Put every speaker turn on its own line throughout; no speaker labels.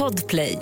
Podplay.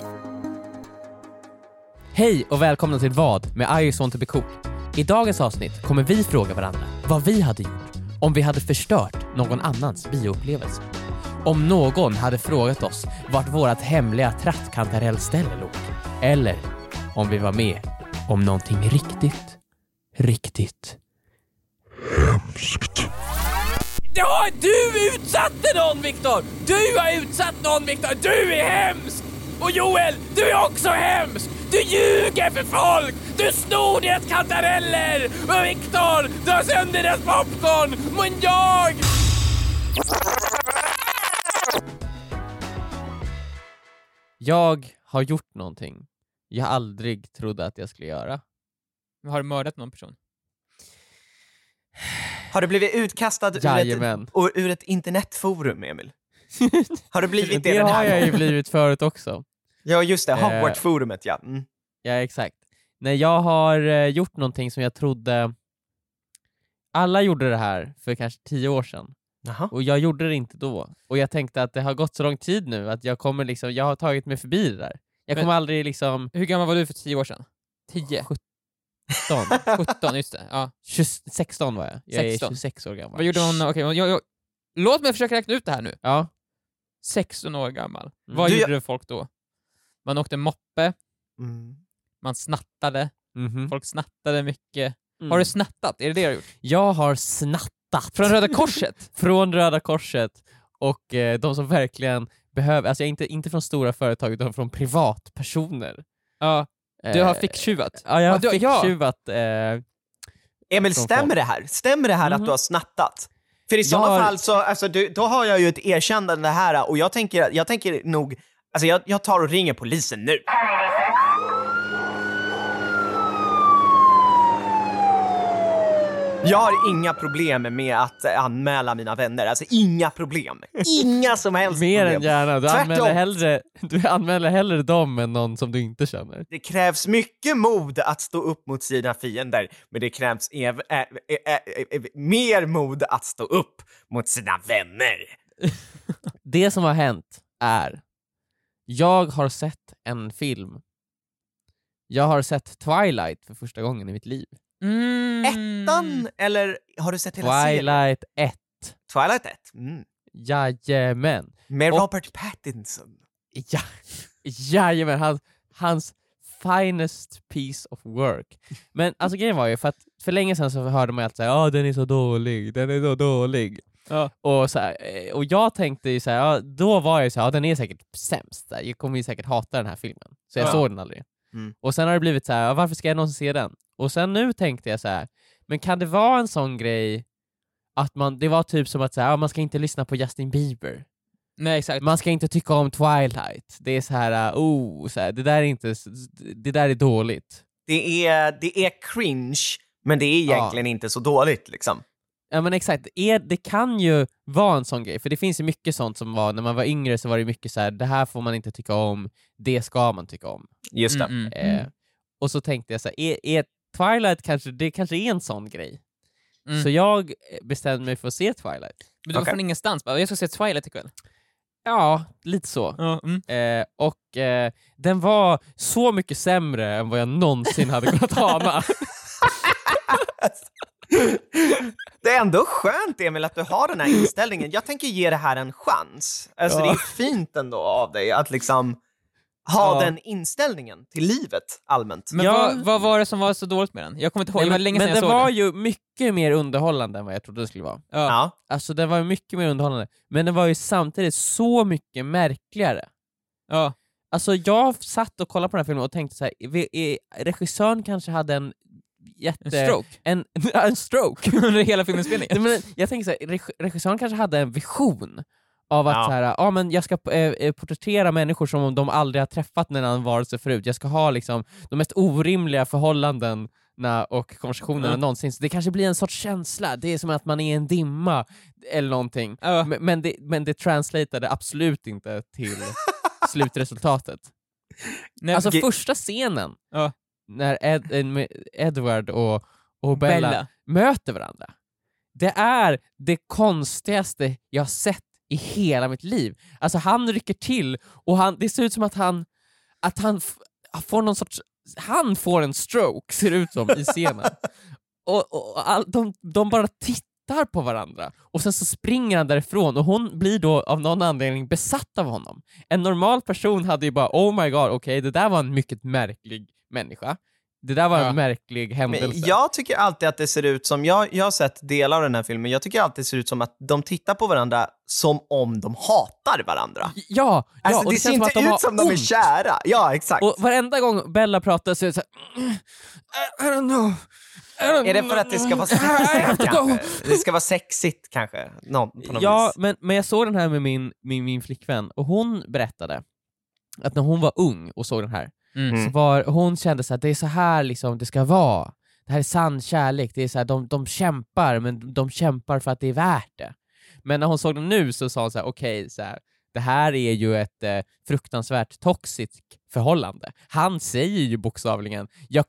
Hej och välkomna till Vad med I Just Want To Be Cool. I dagens avsnitt kommer vi fråga varandra vad vi hade gjort om vi hade förstört någon annans bioupplevelse. Om någon hade frågat oss vart vårat hemliga trattkantarellställe låg. Eller om vi var med om någonting riktigt hemskt. Ja, du utsatte någon, Viktor! Du har utsatt någon, Viktor! Du är hemsk! Och Joel, du är också hemsk! Du ljuger för folk! Du snor deras kantareller! Och Viktor, du har sönder deras popcorn! Men jag... Jag har gjort någonting jag aldrig trodde att jag skulle göra.
Har du mördat någon person?
Har du blivit utkastad ur ett internetforum, Emil? Har du blivit det?
Det har jag ju blivit förut också.
Ja, just det. Hogwarts-forumet, ja. Mm.
Ja, exakt. Nej, jag har gjort någonting som jag trodde... Alla gjorde det här för kanske 10 år sedan.
Aha.
Och jag gjorde det inte då. Och jag tänkte att det har gått så lång tid nu att jag har tagit mig förbi det där. Jag kommer aldrig liksom...
Hur gammal var du för 10 år sedan? 10? 17, just det. Ja.
16 var jag. Jag är 26 år gammal.
Vad gjorde hon? Okej, låt mig försöka räkna ut det här nu.
Ja.
16 år gammal. Vad gjorde folk då? Man åkte moppe. Man snattade. Folk snattade mycket. Har du snattat? Är det det du har gjort?
Jag har snattat.
Från Röda Korset?
Från Röda Korset. Och de som verkligen behöver... Alltså inte från stora företag utan från privatpersoner.
Ja. Du har ficktjuvat?
Ja, jag har ficktjuvat.
Emil, stämmer det här? Stämmer det här att du har snattat? För i sådana fall så, alltså, då har jag ju ett erkännande här. Och jag tänker nog... Alltså jag tar och ringer polisen nu. Jag har inga problem med att anmäla mina vänner. Alltså inga problem. Inga som helst
mer
problem.
Än gärna. Du anmäler hellre dem än någon som du inte känner.
Det krävs mycket mod att stå upp mot sina fiender. Men det krävs mer mod att stå upp mot sina vänner.
Det som har hänt är... Jag har sett en film. Jag har sett Twilight för första gången i mitt liv.
Ettan, eller har du sett hela
Twilight
serien?
1.
Twilight 1?
Jajamän.
Med Robert Pattinson.
Ja, jajamän. Hans finest piece of work. Men alltså grejen var ju för länge sedan så hörde man alltid säga den är så dålig. Ja. Och jag tänkte ju såhär, då var jag såhär, den är säkert sämst. Jag kommer ju säkert hata den här filmen. Så jag såg den aldrig. Och sen har det blivit såhär, varför ska jag någonsin se den? Och sen nu tänkte jag såhär, men kan det vara en sån grej att det var typ som att man ska inte lyssna på Justin Bieber.
Nej, exakt.
Man ska inte tycka om Twilight. Det är såhär, det där är dåligt.
Det är cringe, men det är egentligen inte så dåligt liksom.
Ja, men exakt. Det kan ju vara en sån grej. För det finns ju mycket sånt som var... När man var yngre så var det mycket så här: det här får man inte tycka om. Det ska man tycka om.
Just det.
Och så tänkte jag så här, är Twilight kanske är en sån grej. Så jag bestämde mig för att se Twilight.
Men du var från ingenstans. Jag ska se Twilight ikväll.
Ja, lite så. Den var så mycket sämre än vad jag någonsin hade kunnat ana.
Det är ändå skönt, Emil, att du har den här inställningen. Jag tänker ge det här en chans. Alltså det är fint ändå av dig att liksom ha den inställningen till livet allmänt.
Men vad var det som var så dåligt med den? Jag kommer inte ihåg, det var länge sedan jag såg
den. Men det var ju mycket mer underhållande än vad jag trodde det skulle vara.
Ja.
Alltså den var mycket mer underhållande. Men den var ju samtidigt så mycket märkligare.
Ja.
Alltså jag satt och kollade på den här filmen och tänkte så här, regissören kanske hade en
stroke?
En stroke
under hela filminspelningen.
Men jag tänker så här, regissören kanske hade en vision av att så här, men jag ska porträttera människor som om de aldrig har träffat någon annan varelse förut. Jag ska ha liksom de mest orimliga förhållanden och konversationerna någonsin. Så det kanske blir en sorts känsla. Det är som att man är i en dimma eller någonting. Men det translateade absolut inte till slutresultatet. Nej, alltså första scenen när Edward och Bella möter varandra. Det är det konstigaste jag sett i hela mitt liv. Alltså han rycker till och det ser ut som att han får någon sorts, han får en stroke, ser det ut som i scenen. De bara tittar på varandra och sen så springer han därifrån och hon blir då av någon anledning besatt av honom. En normal person hade ju bara, oh my god, okej, det där var en mycket märklig människa. Det där var en märklig händelse.
Men jag tycker alltid att det ser ut som, jag har sett delar av den här filmen, jag tycker alltid det ser ut som att de tittar på varandra som om de hatar varandra.
Ja,
alltså,
och
det ser inte ut som de är kära. Ja, exakt.
Och varenda gång Bella pratar så är det så här, I don't know.
Är det för att det ska vara sexigt kanske? Det ska vara sexigt kanske? På något vis.
Men jag såg den här med min flickvän och hon berättade att när hon var ung och såg den här så hon kände så att det är så här liksom det ska vara. Det här är sann kärlek. Det är så här, de kämpar, men de kämpar för att det är värt det. Men när hon såg den nu så sa hon så här, okej, så här, det här är ju ett fruktansvärt toxiskt förhållande. Han säger ju bokstavligen,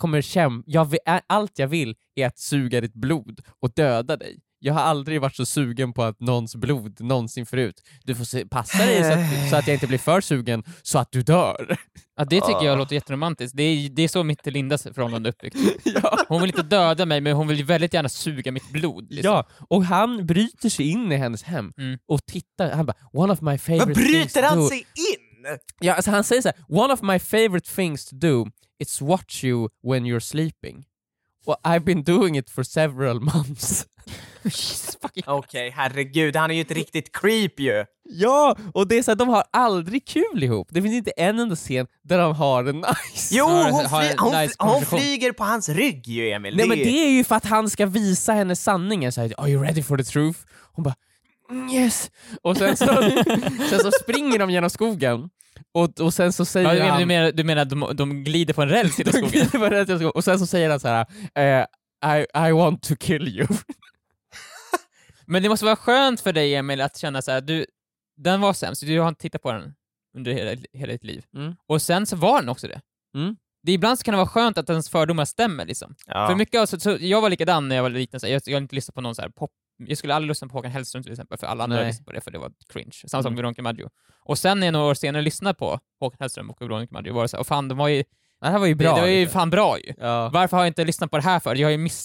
allt jag vill är att suga ditt blod och döda dig. Jag har aldrig varit så sugen på att någons blod någonsin förut. Du får passa dig så att jag inte blir för sugen så att du dör.
Ja, det tycker jag låter jätteromantiskt. Det är så mitt till Lindas förhållande uppbyggt. Ja. Hon vill inte döda mig, men hon vill väldigt gärna suga mitt blod. Liksom.
Ja, och han bryter sig in i hennes hem och tittar. Han bara, one of my favorite
things to do. Bryter han sig in?
Ja, alltså han säger så här, one of my favorite things to do is watch you when you're sleeping. Well, I've been doing it for several months.
Okej, herregud, han är ju ett riktigt creep ju.
Ja, och det är så att de har aldrig kul ihop. Det finns inte en enda scen där de har det nice.
Jo, hon flyger på hans rygg ju, Emil.
Nej, men det är ju för att han ska visa henne sanningen. Så här, are you ready for the truth? Hon bara, yes. Och sen så springer de genom skogen. Och sen så säger han...
Du menar att de glider på en räls i skogen?
Och sen så säger han så här, I want to kill you.
Men det måste vara skönt för dig, Emil, att känna så här, den var sämst, du har inte tittat på den under hela ditt liv. Och sen så var den också det. Det ibland så kan det vara skönt att ens fördomar stämmer liksom. Ja. För mycket så jag var likadan när jag var liten, så jag har inte lyssnat på någon så här pop. Jag skulle aldrig lyssna på Håkan Hellström till exempel, för alla andra lyssnade på det för det var cringe. Samma sak med Veronica Maggio. Och sen när jag några år senare lyssnade på Håkan Hellström och Veronica Maggio var det så här, och fan, de var ju...
Det här var ju bra.
Det var ju fan bra ju. Ja. Varför har jag inte lyssnat på det här för?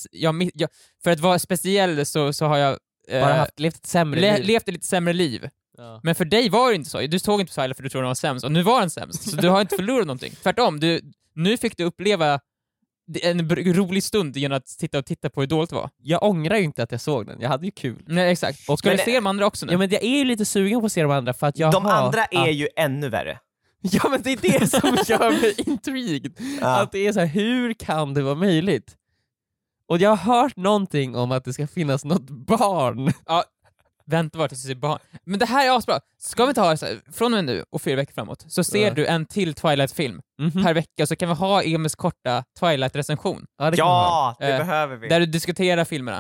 För att vara speciell så har jag
bara levt ett lite sämre liv.
Ja. Men för dig var det inte så. Du såg inte på Twilight för du trodde den var sämst, och nu var den sämst. Så du har inte förlorat någonting. Tvärtom, nu fick du uppleva en rolig stund genom att titta på hur dåligt det var.
Jag ångrar ju inte att jag såg den. Jag hade ju kul.
Nej, exakt. Och ska du se de andra också nu?
Ja, men jag är ju lite sugen på att se de andra för att jag
andra är ju ännu värre.
Ja, men det är det som gör mig intrigued. Ja. Att det är så här, hur kan det vara möjligt? Och jag har hört någonting om att det ska finnas något barn.
Ja, vänta vart det ser barn. Men det här är asbra. Ska vi ta så här, från och med nu och 4 veckor framåt så ser du en till Twilight-film per vecka, så kan vi ha Emils korta Twilight-recension.
Ja, det behöver vi.
Där du diskuterar filmerna.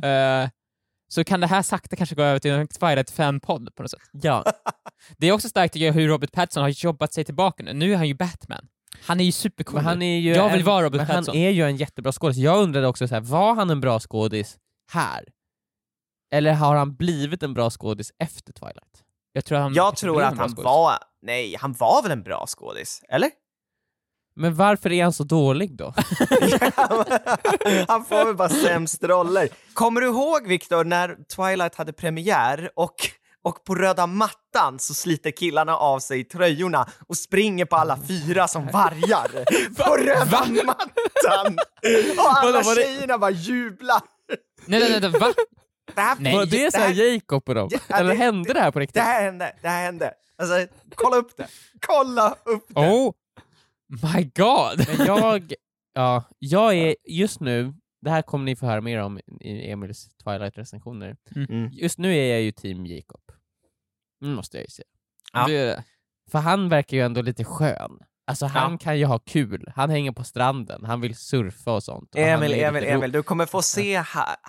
Så kan det här sakta kanske gå över till en Twilight-fan-podd på något sätt.
Ja.
Det är också starkt tycker jag hur Robert Pattinson har jobbat sig tillbaka nu. Nu är han ju Batman. Han är ju supercool.
Jag
vill vara Robert Pattinson.
Han är ju en jättebra skådis. Jag undrade också så här, var han en bra skådis här? Eller har han blivit en bra skådis efter Twilight?
Jag tror att han var... Nej, han var väl en bra skådis, eller?
Men varför är han så dålig då?
Han får väl bara sämst roller. Kommer du ihåg, Victor, när Twilight hade premiär och på röda mattan så sliter killarna av sig tröjorna och springer på alla 4 som vargar på röda mattan. Och alla tjejerna bara jublar.
Nej, va?
Var det så här Jacob på dem? Eller hände det här på riktigt?
Det här hände. Alltså, kolla upp det.
Oh my god.
Men jag är just nu, det här kommer ni få höra mer om i Emils Twilight-recensioner. Just nu är jag ju team Jacob. Måste jag ju säga.
Ja.
För han verkar ju ändå lite skön. Alltså han kan ju ha kul. Han hänger på stranden, han vill surfa och sånt. Och
Emil, du kommer få se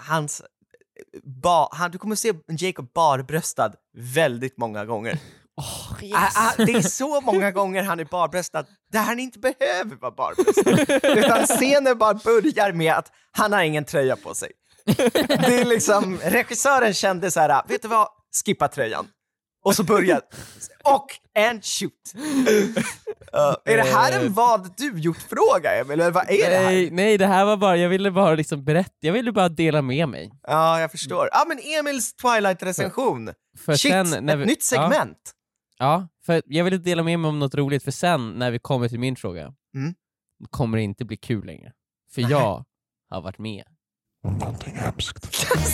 du kommer se Jacob barbröstad väldigt många gånger. Det är så många gånger han är barbröstad där han inte behöver vara barbröstad. Utan scenen bara börjar med att han har ingen tröja på sig. Det är liksom, regissören kände så här, vet du vad, skippa tröjan. Och så börjar and shoot. Är det här en vad du gjort-fråga, Emil? Eller vad är det här?
Nej, det här var bara, jag ville bara liksom berätta, jag ville bara dela med mig.
Ja, jag förstår. Ja, men Emils Twilight-recension.
För
Shit,
sen, när
ett nytt segment.
Ja, för jag ville dela med mig om något roligt, för sen när vi kommer till min fråga kommer det inte bli kul längre. För jag har varit med om någonting hemskt.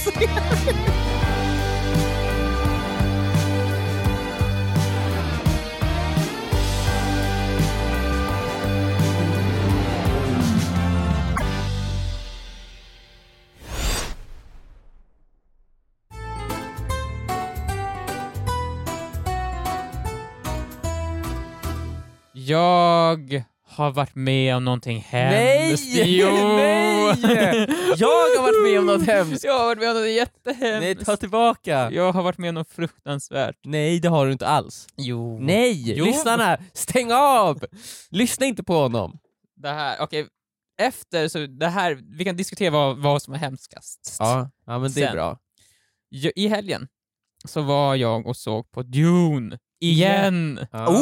Jag har varit med om någonting hemskt.
Nej! Jag har varit med om något hemskt.
Jag har varit med om något jättehemskt.
Nej, ta tillbaka.
Jag har varit med om något fruktansvärt.
Nej, det har du inte alls.
Jo.
Nej, lyssna, stäng av! Lyssna inte på honom.
Det här, okej. Efter så det här, vi kan diskutera vad som är hemskast.
Ja, men det är bra.
I helgen så var jag och såg på Dune igen.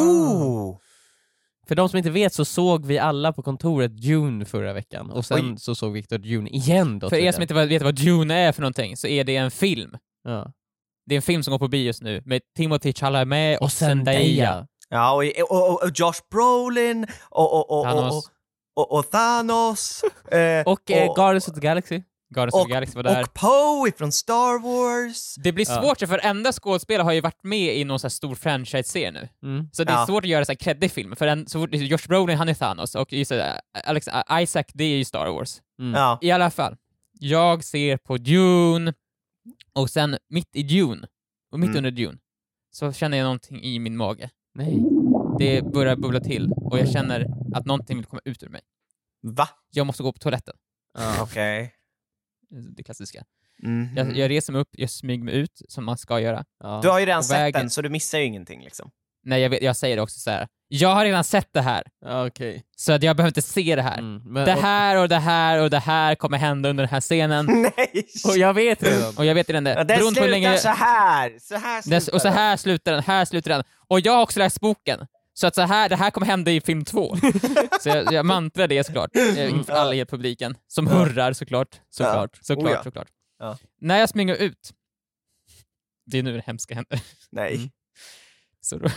För de som inte vet så såg vi alla på kontoret Dune förra veckan. Och sen så såg Victor Dune igen då.
För er som inte vet vad Dune är för någonting, så är det en film.
Ja.
Det är en film som går på bio just nu med Timothée Chalamet och Zendaya.
Ja, och Josh Brolin och Thanos.
Och Guardians of the Galaxy.
Guardians of the Galaxy var där.
Och Poe från Star Wars.
Det blir svårt, för enda skådespelare har ju varit med i någon så här stor franchise-serie nu. Så det är svårt att göra så här creddig film. För så fort Josh Brolin, han är Thanos, och Isaac, det är ju Star Wars.
Ja.
I alla fall, jag ser på Dune, och sen mitt i Dune, och mitt under Dune, så känner jag någonting i min mage.
Nej.
Det börjar bubbla till, och jag känner att någonting vill komma ut ur mig.
Va?
Jag måste gå på toaletten.
Okej.
Det klassiska. Jag reser mig upp, jag smyger mig ut som man ska göra.
Ja. Du har ju redan sett den, så du missar ju ingenting liksom.
Nej, jag säger det också så här. Jag har redan sett det här.
Okej.
Så att jag behöver inte se det här. Det här och det här och det här kommer hända under den här scenen.
Nej!
Och jag vet redan.
Och jag vet redan det.
Ja, det slutar länge... så här.
Och så här slutar den, här slutar den. Och jag har också läst boken. Så att det här kommer hända i film 2. Så jag mantrar det såklart. Inför alla i publiken. Som hurrar såklart. Såklart. Ja. När jag springer ut. Det är nu det hemska händer.
Nej.
Så då,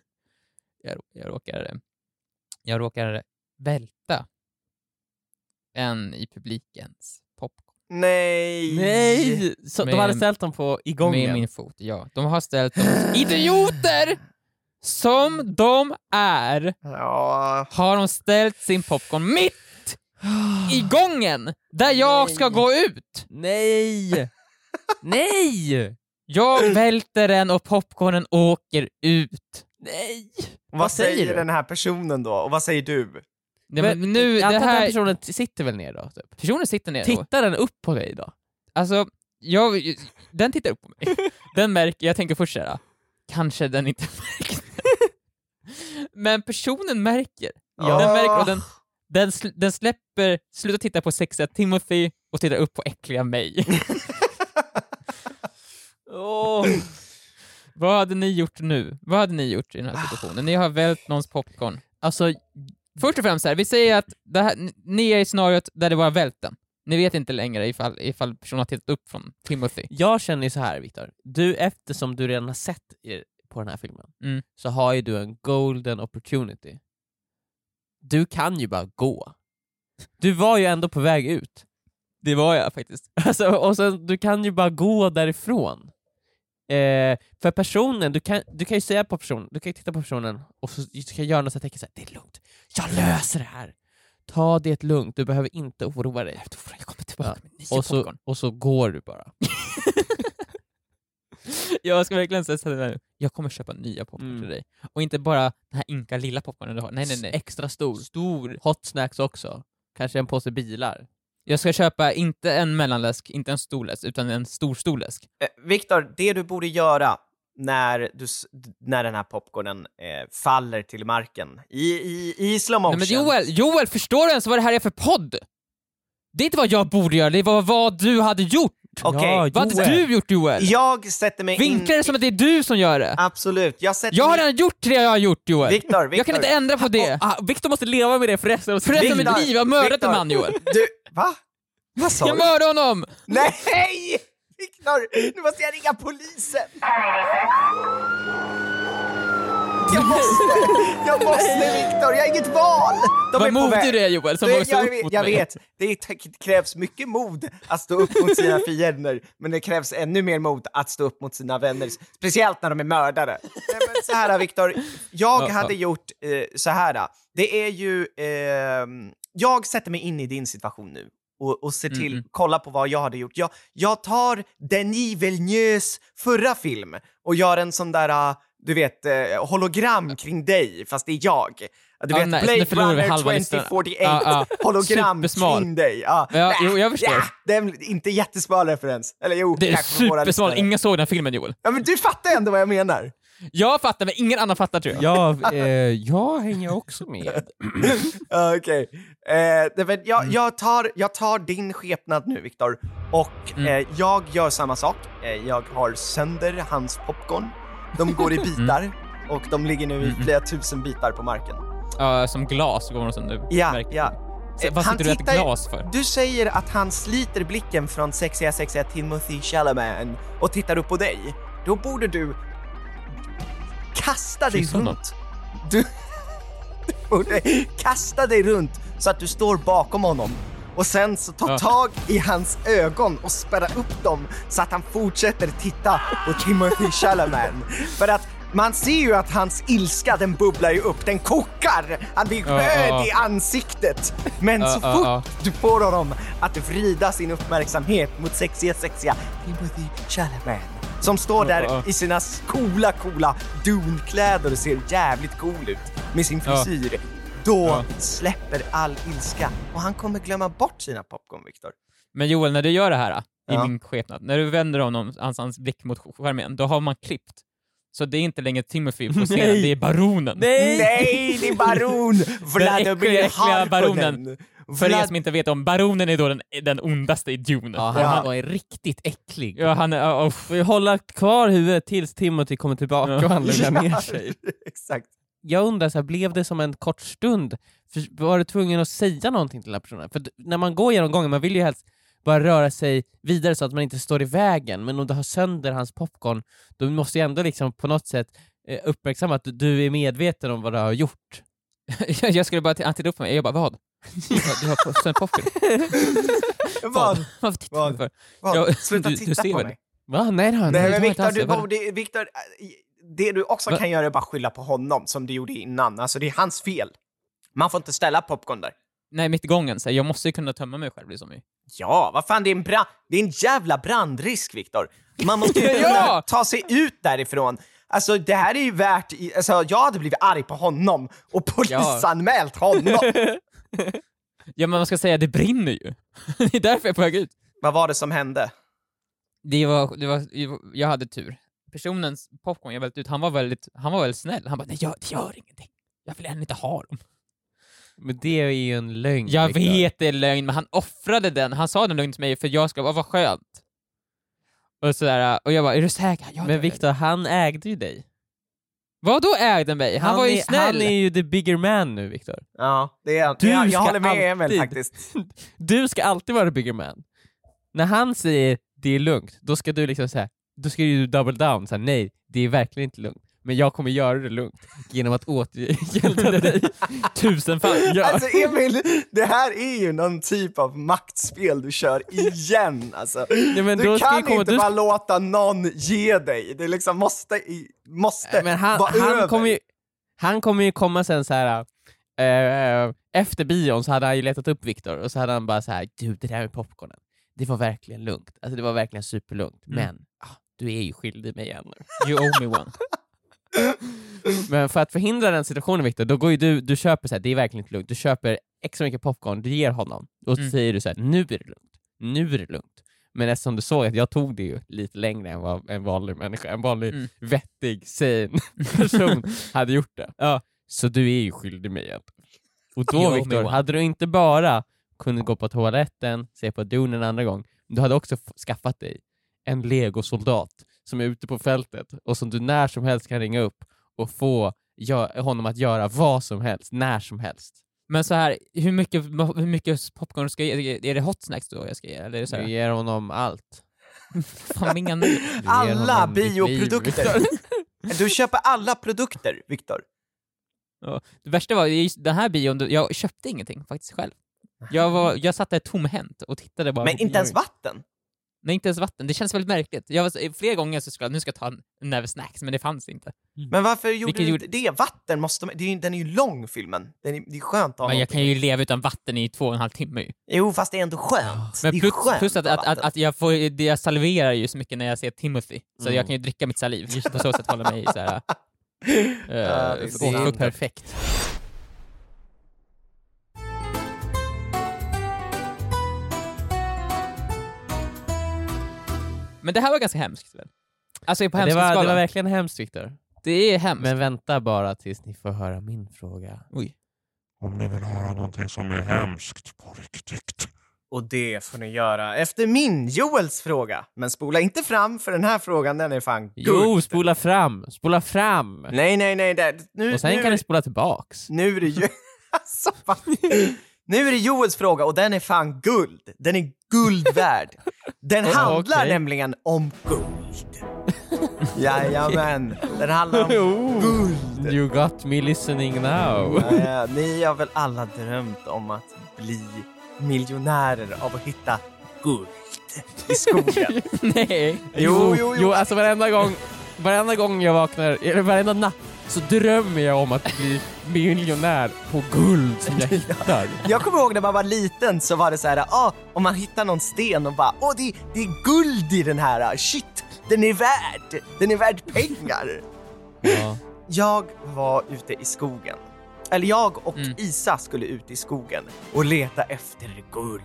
jag råkar välta en i publikens popcorn.
Nej!
Så de hade ställt dem på igången.
Med min fot, ja. De har ställt dem. Idioter! Som de är, har de ställt sin popcorn mitt i gången där jag ska gå ut.
Nej! Nej!
Jag välter den och popcornen åker ut.
Nej!
Vad säger den här personen då? Och vad säger du?
Men nu, det här... personen sitter väl ner då? Typ.
Personen sitter ner.
Tittar den upp på dig då?
Alltså, den tittar upp på mig. Den märker, jag tänker först såhär, kanske den inte märker. Men personen märker. Ja. Den märker, och den släpper, slutar titta på sexiga Timothy och tittar upp på äckliga mig. Vad hade ni gjort nu? Vad hade ni gjort i den här situationen? Ni har vält någons popcorn.
Alltså,
först och främst här, vi säger att det här, ni är i scenariot där det var välten. Ni vet inte längre ifall personen har tittat upp från Timothy.
Jag känner ju så här, Victor. Eftersom du redan har sett på den här filmen, så har ju du en golden opportunity. Du kan ju bara gå. Du var ju ändå på väg ut.
Det var jag faktiskt.
Alltså, och sen, du kan ju bara gå därifrån. För personen, du kan ju säga på personen, du kan ju titta på personen och så du kan göra något så att tänka så här, det är lugnt. Jag löser det här. Ta det lugnt, du behöver inte oroa dig.
Jag kommer tillbaka med nya popcorn.
Och så går du bara.
Jag ska verkligen säga, jag kommer köpa nya popcorn till dig. Och inte bara den här inka lilla popcornen du har. Nej.
Extra stor. Hot snacks också. Kanske en påse bilar.
Jag ska köpa inte en mellanläsk, inte en storläsk, utan en stor läsk.
Victor, det du borde göra när den här popcornen faller till marken i slow motion.
Nej, men Joel, förstår du ens vad det här är för podd? Det är inte vad jag borde göra, det var vad du hade gjort.
Okej.
Ja,
Vad har du gjort, Joel?
Jag sätter mig
Vinklar det som att det är du som gör det?
Absolut. Jag
har redan gjort det jag har gjort, Joel.
Victor.
Jag kan inte ändra på det.
Victor måste leva med det för resten av sitt
För resten
liv.
av mitt liv. Jag har mördat en man, Joel.
Du, va? Vad sa
Jag
du?
mördade honom!
Nej! Victor, nu måste jag ringa polisen. Jag måste Victor, jag har inget val.
Vad modig du är, Joel, som vågar stå upp mot
jag
mig.
vet, det krävs mycket mod att stå upp mot sina fiender, men det krävs ännu mer mod att stå upp mot sina vänner, speciellt när de är mördare. Nej, men så här, Victor, jag hade gjort så här. Det är ju, jag sätter mig in i din situation nu. Och ser till, kolla på vad jag hade gjort. Jag tar Denis Villeneuves förra film och gör en sån där, du vet, hologram kring dig, fast det är jag. Du vet, Blade Runner 2048, hologram kring dig.
Jo, jag förstår.
Det är inte jättesmal referens. Eller jo,
det är supersmal, ingen såg den filmen, Joel.
Ja, men du fattar ändå vad jag menar.
Jag fattar, men ingen annan fattar, tror jag.
Jag hänger också med.
Okej. Jag tar din skepnad nu, Victor. Och jag gör samma sak. Jag har sönder hans popcorn. De går i bitar. Och de ligger nu i flera tusen bitar på marken.
Som glas går de sönder.
Ja.
Vad sitter du ett glas för?
Du säger att han sliter blicken från sexiga Timothée Chalamet och tittar upp på dig. Då borde du kasta dig runt. Du borde kasta dig runt så att du står bakom honom. Och sen så ta tag i hans ögon och spärra upp dem så att han fortsätter titta på Timothée Chalamet. För att man ser ju att hans ilska, den bubblar ju upp, den kokar. Han blir röd i ansiktet. Men så fort du får honom att vrida sin uppmärksamhet mot sexiga Timothée Chalamet, som står där i sina coola Dune-kläder och ser jävligt cool ut med sin frisyr. Då släpper all ilska och han kommer glömma bort sina popcorn, Victor.
Men Joel, när du gör det här i min skepnad, när du vänder honom hans blick mot skärmen, då har man klippt. Så det är inte längre Timothy på scenen, det är baronen.
Nej, det är baron!
Vladimir Harkonnen. För er som inte vet om, baronen är då den ondaste i Dune.
Ja, han är riktigt äcklig.
Ja, han är...
får ju hålla kvar huvudet tills Timothy kommer tillbaka och han lägger ner sig.
Exakt.
Jag undrar, så här, blev det som en kort stund? Var du tvungen att säga någonting till den här personen? För när man går genom gången, man vill ju helst bara röra sig vidare så att man inte står i vägen. Men om du har sönder hans popcorn, då måste jag ändå liksom på något sätt uppmärksamma att du är medveten om vad du har gjort.
Jag skulle bara titta upp på mig. Jag bara, vad? Du har sönder popcorn.
Vad?
Vad tittar du för?
Sluta titta på mig.
Va? Nej, men
Victor, det du också kan göra är bara skylla på honom som du gjorde innan. Alltså det är hans fel. Man får inte ställa popcorn där.
Nej, mitt i gången. Så jag måste ju kunna tömma mig själv. Liksom.
Ja, vad fan, det är en jävla brandrisk, Victor. Man måste ju kunna ta sig ut därifrån. Alltså det här är ju värt... Alltså, jag hade blivit arg på honom och polisanmält honom.
Ja, men man ska säga, det brinner ju. Det är därför jag är på väg ut.
Vad var det som hände?
Jag hade tur. Personens popcorn jag välte ut, han var väldigt snäll. Han bara, nej, det gör ingenting. Jag vill än inte ha dem.
Men det är ju en lögn.
Jag vet det är lögn, men han offrade den. Han sa den lögn till mig för jag ska vara skönt. Och sådär, och jag bara, är du säker?
Men Victor, han ägde ju dig.
Vad då ägde mig? Han var ju snäll.
Han är ju the bigger man nu, Victor.
Ja, det är jag håller med Emil faktiskt.
Du ska alltid vara the bigger man. När han säger det är lugnt, då ska du liksom säga, då ska du double down, så här, nej, det är verkligen inte lugnt. Men jag kommer göra det lugnt genom att återgälda dig 1000 fall. Ja.
Alltså Emil, det här är ju någon typ av maktspel du kör igen. Alltså.
Ja, men
du kan inte bara låta någon ge dig. Det liksom måste
men
vara över.
Han kommer ju komma sen så här. Efter bion så hade han ju letat upp Victor och så hade han bara så här, du, det där med popcornen, det var verkligen lugnt. Alltså det var verkligen superlugnt. Men du är ju skyldig mig igen nu.
You owe me one.
Men för att förhindra den situationen, Victor, då går ju du köper så här, det är verkligen inte lugnt. Du köper extra mycket popcorn, du ger honom. Och så säger du så här, nu är det lugnt. Men eftersom du såg att jag tog det ju lite längre än vad en vanlig människa, en vanlig vettig, sane person hade gjort det. Ja. Så du är ju skyldig mig igen. Och då, Victor, hade du inte bara kunnat gå på toaletten, se på Dune en andra gång, Du hade också skaffat dig en Lego-soldat som är ute på fältet och som du när som helst kan ringa upp och få honom att göra vad som helst, när som helst.
Men så här, hur mycket popcorn ska jag ge? Är det hot snacks då jag ska ge? Eller är det så här?
Du ger honom allt.
Fan, inga
alla bioprodukter. Du köper alla produkter, Viktor.
Ja. Det värsta var, i den här bion, jag köpte ingenting faktiskt själv. Jag satt där tomhänt och tittade bara.
Men inte ens vatten?
Nej, inte ens vatten. Det känns väldigt märkligt. Flera gånger så skulle jag ta en näve snacks, men det fanns inte.
Men varför gjorde du inte det? Vatten måste den är ju lång, filmen. Det är skönt att ha.
Men jag kan ju leva utan vatten i 2,5 timmar.
Jo, fast det är ändå skönt.
Men plus att jag salverar ju så mycket när jag ser Timothy. Så jag kan ju dricka mitt saliv. På så sätt hålla mig så här. Perfekt. Men det här var ganska hemskt. Alltså på
det var verkligen hemskt, Viktor.
Det är hemskt.
Men vänta bara tills ni får höra min fråga.
Oj.
Om ni vill höra någonting som är hemskt på riktigt.
Och det får ni göra efter min Joels fråga. Men spola inte fram, för den här frågan, den är fan guld.
Jo, spola fram. Spola fram.
Nej.
Och sen kan ni spola tillbaks.
Nu är det ju... alltså, nu är det Joels fråga och den är fan guld. Den är guld värd. Den handlar nämligen om guld. Jajamän. Den handlar om guld.
You got me listening now.
Ni har väl alla drömt om att bli miljonärer av att hitta guld i skogen?
Nej.
Jo, alltså varenda gång jag vaknar, eller varenda natt, så drömmer jag om att bli miljonär på guld som jag hittar.
Jag kommer ihåg när man var liten så var det så här, om man hittar någon sten och bara, det är guld i den här, shit, den är värd pengar.
Ja.
Jag var ute i skogen. Eller jag och Isa skulle ut i skogen och leta efter guld.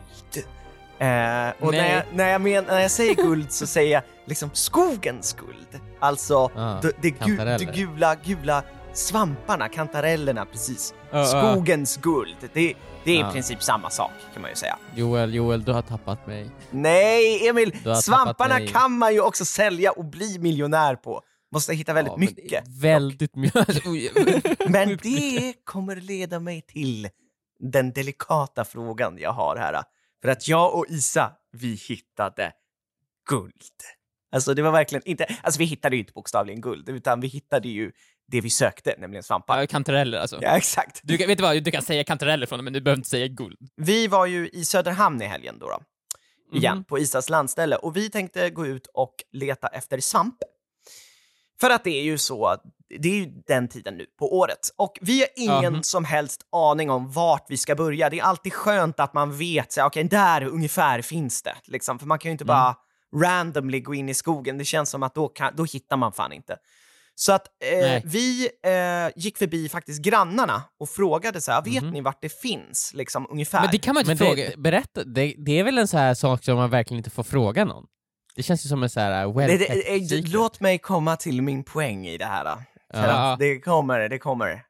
Och när jag säger guld så säger jag liksom skogens guld. Alltså de gula svamparna, kantarellerna, precis. Skogens guld. Det är i princip samma sak, kan man ju säga.
Joel, du har tappat mig.
Nej, Emil, svamparna kan man ju också sälja och bli miljonär på. Måste hitta väldigt mycket.
Väldigt mycket.
Men det kommer leda mig till den delikata frågan jag har här. För att jag och Isa, vi hittade guld. Alltså det var verkligen inte... Alltså vi hittade ju inte bokstavligen guld, utan vi hittade ju det vi sökte, nämligen svampar.
Ja, kantareller alltså.
Ja, exakt.
Vet du vad, du kan säga kantareller från det, men du behöver inte säga guld.
Vi var ju i Söderhamn i helgen då. Igen, på Isas landställe. Och vi tänkte gå ut och leta efter svamp. För att det är ju så, det är ju den tiden nu på året. Och vi har ingen som helst aning om vart vi ska börja. Det är alltid skönt att man vet, okej, där ungefär finns det. Liksom. För man kan ju inte bara randomly gå in i skogen. Det känns som att då hittar man fan inte. Så att vi gick förbi faktiskt grannarna och frågade så här, vet ni vart det finns? Liksom ungefär.
Men det kan man inte fråga.
Berätta, det är väl en så här sak som man verkligen inte får fråga någon. Det känns ju som en så här
låt mig komma till min poäng i det här. För att det kommer.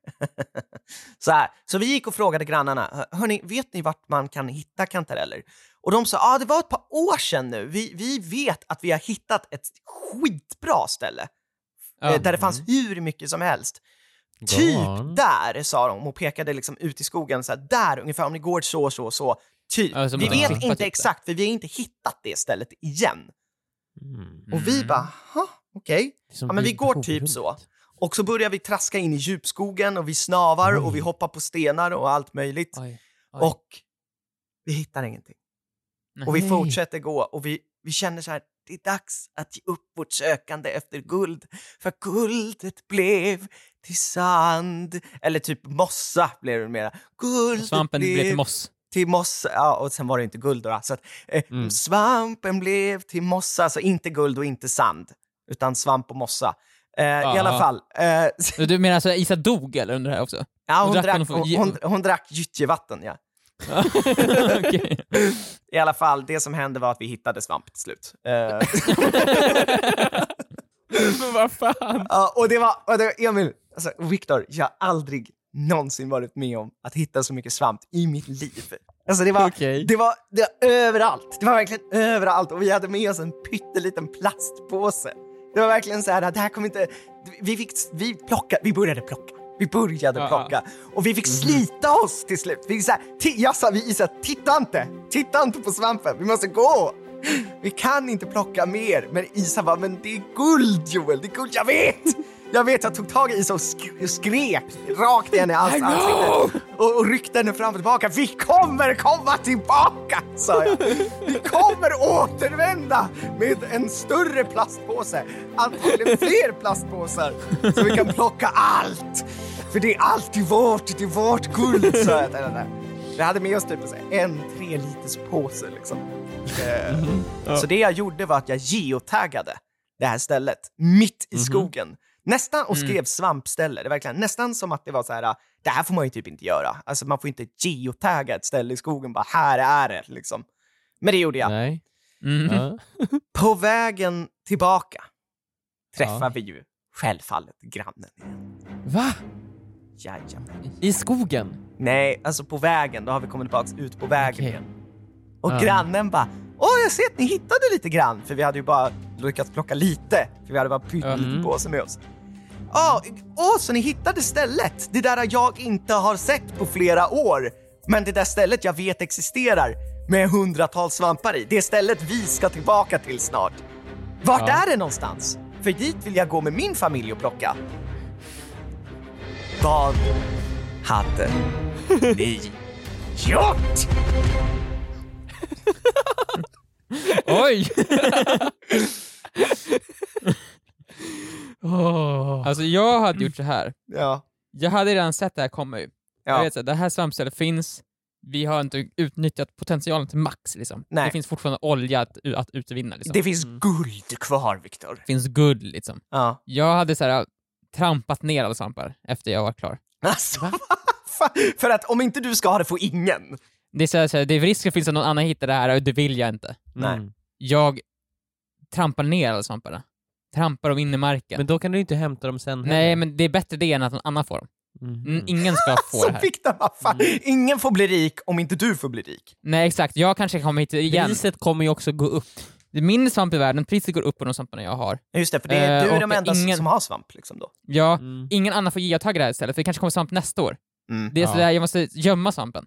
Så vi gick och frågade grannarna, hörni, vet ni vart man kan hitta kantareller? Och de sa, det var ett par år sedan nu. Vi vet att vi har hittat ett skitbra ställe. Där det fanns hur mycket som helst. Typ där, sa de och pekade liksom ut i skogen. Så här, där ungefär, om ni går så. Typ. Vi vet inte exakt, för vi har inte hittat det stället igen. Och vi bara, okej. Ja, men vi går typ så. Och så börjar vi traska in i djupskogen och vi snavar och vi hoppar på stenar och allt möjligt. Oj. Och vi hittar ingenting. Nej. Och vi fortsätter gå och vi känner så här, det är dags att ge upp vårt sökande efter guld. För guldet blev till sand. Eller typ mossa blev det mera.
Svampen blev till moss.
Till mossa, och sen var det inte guld då. Så att, svampen blev till mossa, alltså inte guld och inte sand. Utan svamp och mossa. I alla fall.
Du menar alltså Isa dog eller under det här också?
Ja, hon drack gyttjevatten, ja.
Okay.
I alla fall, det som hände var att vi hittade svamp till slut.
Men vad fan?
Och det var Emil, alltså Viktor, jag har aldrig någonsin varit med om att hitta så mycket svamp i mitt liv. Alltså det var,
Okej.
det var överallt. Det var verkligen överallt. Och vi hade med oss en pytteliten plastpåse. Det var verkligen så här att det här kommer inte... Vi började plocka. Och vi fick slita oss till slut. Vi så här, jag sa, titta inte på svampen. Vi måste gå. Vi kan inte plocka mer. Men Isa var, men det är guld, Joel. Det är guld, jag vet, jag tog tag i Isa och skrek rakt i henne i ansiktet och ryckte henne fram och tillbaka. Vi kommer komma tillbaka, sa jag. Vi kommer återvända med en större plastpåse. Antagligen fler plastpåsar så vi kan plocka allt. För det är alltid vårt guld, sa jag. Vi hade med oss typ en 3 liters påse liksom. Så det jag gjorde var att jag geotaggade det här stället mitt i skogen. Nästan, och skrev svampställe. Det är verkligen nästan som att det var så här: det här får man ju typ inte göra. Alltså man får inte geotagga ett ställe i skogen. Bara, här är det liksom. Men det gjorde jag.
Nej.
På vägen tillbaka träffar vi ju självfallet grannen igen.
Va?
Jajamän.
I skogen?
Nej, alltså på vägen. Då har vi kommit tillbaka ut på vägen igen. Och
Ja.
grannen bara, jag ser att ni hittade lite grann. För vi hade ju bara lyckats plocka lite. För vi hade bara pyttelite påse med oss. Så ni hittade stället. Det där jag inte har sett på flera år. Men det där stället jag vet existerar. Med 100-tals svampar i. Det stället vi ska tillbaka till snart. Vart är det någonstans? För dit vill jag gå med min familj och plocka. Vad hade ni gjort?
Oj!
Oh.
Alltså jag hade gjort så här.
Ja.
Jag hade redan sett det här komma ju. Jag vet att det här svampstället finns. Vi har inte utnyttjat potentialen till max liksom.
Nej.
Det finns fortfarande olja att utvinna liksom.
Det finns guld kvar, Viktor.
Det finns guld liksom.
Ja.
Jag hade så här trampat ner alla svampar efter jag var klar.
Alltså, för att om inte du ska ha det får ingen.
Det är så här, det är risk att finns att någon annan hittar det här och det vill jag inte.
Nej.
Jag trampar ner alla svamparna. Trampar dem in i marken.
Men då kan du inte hämta dem sen heller.
Nej, men det är bättre det än att någon annan får dem. Ingen ska få det här.
Viktor, vad fan? Ingen får bli rik om inte du får bli rik.
Nej, exakt. Jag kanske kommer hit igen.
Priset kommer ju också gå upp.
Det är min svamp i världen. Priset går upp på de svamparna jag har.
Just det, för det är, du är
och
de enda som har svamp liksom då.
Ja, ingen annan får geotagga det här istället. För det kanske kommer svamp nästa år. Det är sådär, jag måste gömma svampen.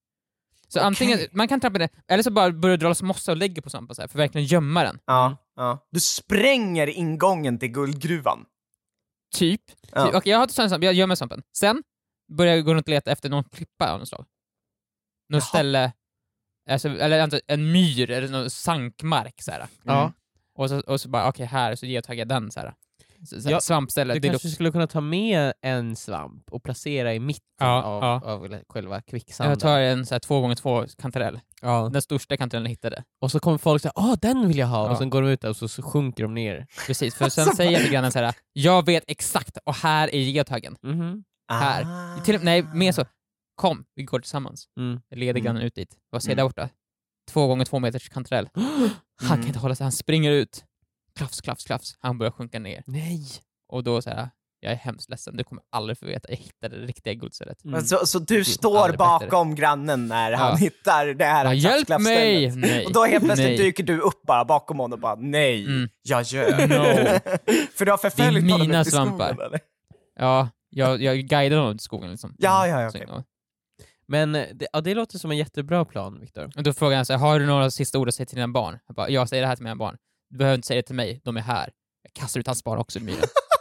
Så antingen, man kan trappa det, eller så bara börjar dra loss mossa och lägga på svampen så här, för verkligen gömma den.
Ja. Du spränger ingången till guldgruvan.
Typ. Okej, jag har sån svamp, jag gömmer svampen. Sen börjar jag gå runt och leta efter någon klippa av något slag. Något ställe, alltså, eller en myr eller någon sankmark så här.
Ja.
Och så bara, okej, här så geotaggar jag den så här.
Ja,
Svampstället.
Du kanske skulle kunna ta med en svamp och placera i mitten av själva kvicksanden.
Jag tar en så här 2x2 kantarell.
Ja.
Den största kantarellen jag hittade.
Och så kommer folk säga, den vill jag ha. Och sen går de ut där och så sjunker de ner.
Precis, för sen säger jag till grannen så här: jag vet exakt, och här är geotaggen. Här. Nej, mer så. Kom, vi går tillsammans. Jag leder grannen ut dit. Vad ser där borta? 2x2 meters kantarell. Han kan inte hålla sig, han springer ut. Klafs. Han börjar sjunka ner.
Nej.
Och då så här, jag är hemskt ledsen, du kommer aldrig få veta. Jag hittade det riktiga guldstället.
Så du står bakom grannen när han hittar det här
hjälp mig!
Nej. Och då helt plötsligt dyker du upp bara bakom honom och bara, nej, jag gör.
No.
För du har förföljt honom
mina
ut i
svampar.
skogen, eller?
Ja, jag guidade honom till skogen liksom.
Ja,
Så,
okej.
Men det låter som en jättebra plan, Viktor.
Och då frågar han så här: har du några sista ord att säga till dina barn? Jag säger det här till mina barn. Du behöver inte säga det till mig, de är här. Jag kastar ut hans barn också i myren.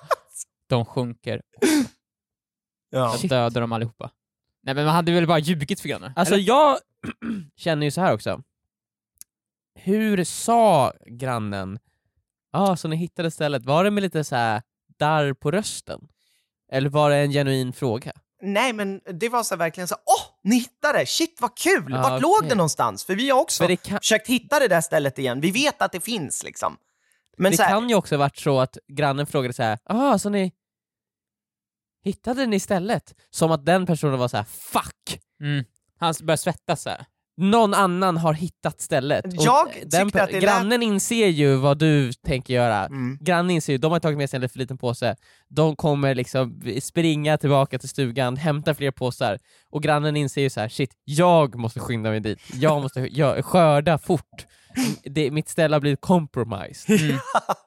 De sjunker. Jag dödar dem allihopa. Nej, men man hade väl bara ljugit för grannen?
Alltså jag känner ju så här också. Hur sa grannen? Så ni hittade stället. Var det med lite så här darr på rösten? Eller var det en genuin fråga?
Nej, men det var så verkligen så, ni hittade, shit vad kul, vart låg det någonstans? För vi har också försökt hitta det där stället igen, vi vet att det finns liksom. Men
det
så här,
kan ju också ha varit så att grannen frågade så här: så ni hittade ni stället? Som att den personen var så här: fuck!
Han började svettas så här.
någon annan har hittat stället.
Jag tyckte att
grannen inser ju vad du tänker göra. Grannen inser ju, de har tagit med sig en för liten påse. De kommer liksom springa tillbaka till stugan, hämta fler påsar. Och grannen inser ju så här: shit, jag måste skynda mig dit. Jag måste skörda fort. Mitt ställe har blivit compromised.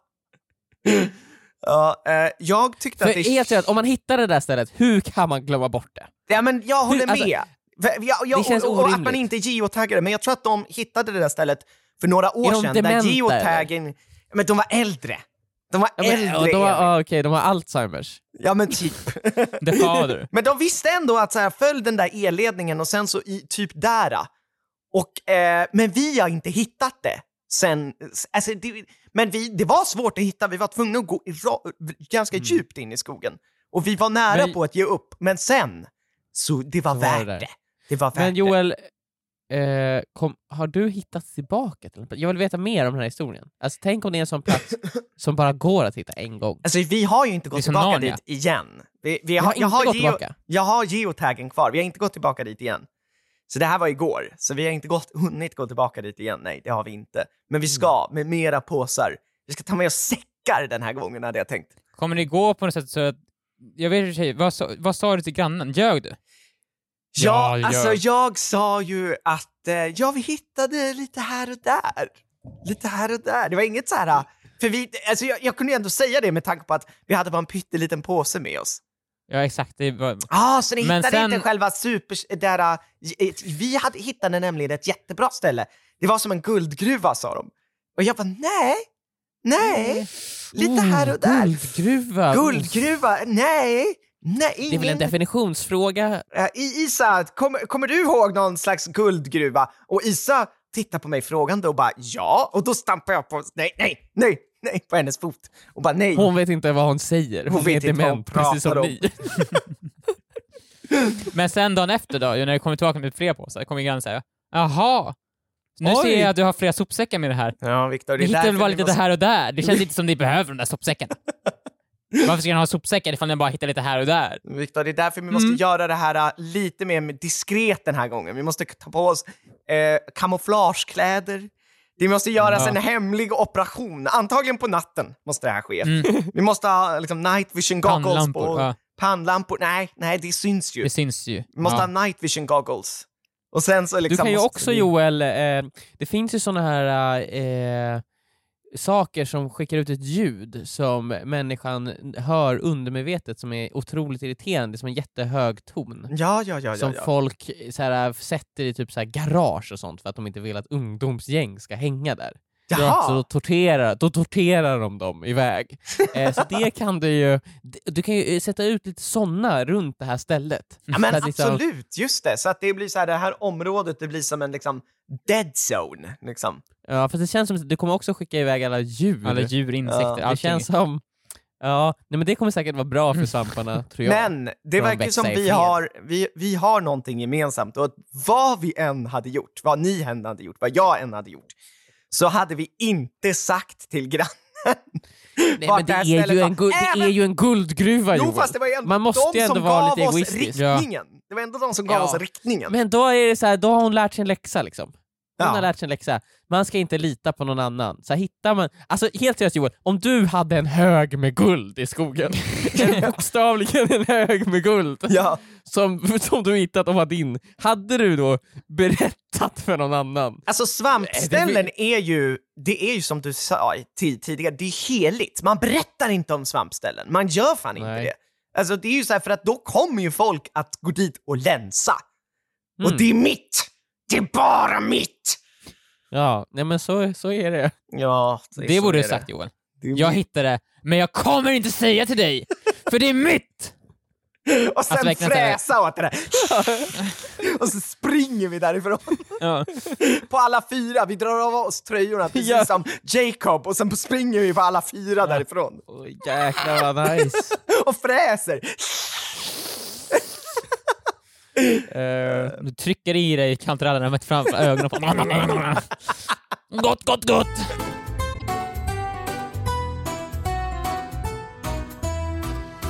Ja, jag tyckte att
det är helt rätt, om man hittar det där stället, hur kan man glömma bort det?
Ja, men jag håller med.
Det känns
och
orimligt.
att man inte geotaggade, men jag tror att de hittade det där stället för nåra år sedan. Där geotaggen, men de var äldre. De har Alzheimers. Ja, men typ.
The father.
Men de visste ändå att så här, följ den där elledningen och sen så typ där. Och, men vi har inte hittat det sen. Alltså, det var svårt att hitta. Vi var tvungna att gå ganska djupt in i skogen. Och vi var nära på att ge upp. Men sen, så det var värt det. Det var värt
men Joel, har du hittat tillbaka till? Jag vill veta mer om den här historien. Alltså, tänk om det är en sån plats som bara går att hitta en gång.
Alltså, vi har ju inte gått tillbaka dit igen. Jag har geotaggen kvar. Vi har inte gått tillbaka dit igen. Så det här var igår. Så vi har inte hunnit gå tillbaka dit igen. Nej, det har vi inte. Men vi ska med mera påsar. Vi ska ta med oss säckar den här gången, hade jag tänkt.
Kommer ni gå på något sätt så att... Jag vet inte, vad sa du till grannen? Ljög du?
Ja, alltså jag sa ju att vi hittade lite här och där. Lite här och där. Det var inget så här... För jag kunde ju ändå säga det med tanke på att vi hade bara en pytteliten påse med oss.
Ja, exakt.
Så ni hittade inte själva vi hittade nämligen ett jättebra ställe. Det var som en guldgruva, sa de. Och jag bara, nej. Lite här och där. Guldgruva, nej.
Det är väl en definitionsfråga.
Isa, kommer du ihåg någon slags guldgruva? Och Isa tittar på mig frågande och bara, ja. Och då stampar jag på, nej, på hennes fot. Och bara, nej.
Hon vet inte vad hon säger. Hon vet inte vad hon precis som ni.
Men sen dagen efter då, när jag kommer tillbaka med fler påsar, kommer grannen säga, jaha, nu ser jag att du har flera sopsäckar med det här.
Ja, Victor,
det hittar väl bara lite det här och där. Det känns inte som ni behöver de där sopsäckarna. Varför ska ni ha sopsäckar ifall ni bara hittar lite här och där?
Victor, det är därför vi måste göra det här lite mer diskret den här gången. Vi måste ta på oss kamouflagekläder. Det måste göras en hemlig operation. Antagligen på natten måste det här ske. Vi måste ha liksom, night vision goggles på pannlampor. Nej, det syns ju. Vi måste ha night vision goggles. Och sen så liksom,
du kan ju också, Joel, det finns ju såna här saker som skickar ut ett ljud som människan hör undermedvetet som är otroligt irriterande, som en jättehög ton.
Ja.
Som folk så här, sätter i typ så här garage och sånt för att de inte vill att ungdomsgäng ska hänga där.
Jaha.
Så då torterar de dem iväg. Så det kan du kan ju sätta ut lite såna runt det här stället.
Ja, men absolut, just det. Så att det blir så här, det här området, det blir som en liksom dead zone liksom.
Ja, för det känns som att du kommer också skicka iväg alla djur,
insekter,
det känns som men det kommer säkert vara bra för svamparna, tror jag.
Men det verkar som vi har någonting gemensamt, och vad vi än hade gjort, vad ni än hade gjort, vad jag än hade gjort, så hade vi inte sagt till grannen.
Nej, men det är ju en guldgruva, Joel.
Jo, fast det var ändå
man måste
de
ändå
som
vara
gav
lite
oss
egoistisk.
riktningen. Det var ändå de som gav oss riktningen.
Men då är det så här, då har hon lärt sig en läxa liksom. Hon
Ja.
har lärt sig en läxa. Man ska inte lita på någon annan. Så hittar man... Alltså helt seriöst Joel, om du hade en hög med guld i skogen, bokstavligen en hög med guld, som du hittat och var din, hade du då berättat för någon annan?
Alltså svampställen är ju som du sa tidigare, det är heligt. Man berättar inte om svampställen. Man gör fan inte det. Alltså det är ju så här, för att då kommer ju folk att gå dit och länsa. Och det är mitt! Det är bara mitt!
Ja, nej men så är det.
Ja,
det borde du sagt, Joel. Jag hittade det, men jag kommer inte säga till dig, för det är mitt!
Och sen fräsa åt det där. Och så springer vi därifrån.
Ja.
På alla fyra. Vi drar av oss tröjorna precis som Jacob. Och sen springer vi på alla fyra därifrån.
Jäklar vad nice.
Och fräser.
Du trycker i dig kantarellerna med framför ögonen på. Gott.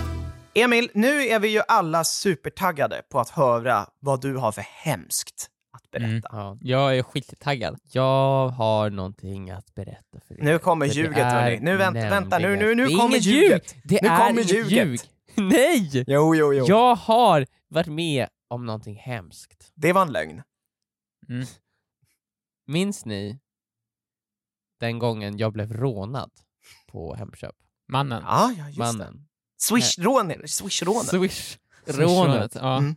Emil, nu är vi ju alla supertaggade på att höra vad du har för hemskt att berätta.
Ja.
Jag är skittaggad.
Jag har någonting att berätta för er.
Nu kommer
För det
ljuget,
är
hörni. Nu vänta, nu
Det är
kommer
inget
ljuget.
Det
Nu
är
kommer
inget
ljuget.
ljug. Nej!
Jo.
Jag har varit med om någonting hemskt.
Det var en lögn.
Mm.
Minns ni den gången jag blev rånad på Hemköp?
Mannen.
Ja, just det.
Mannen.
Swish-rånet.
Swish-rånet.
Ja.
Mm.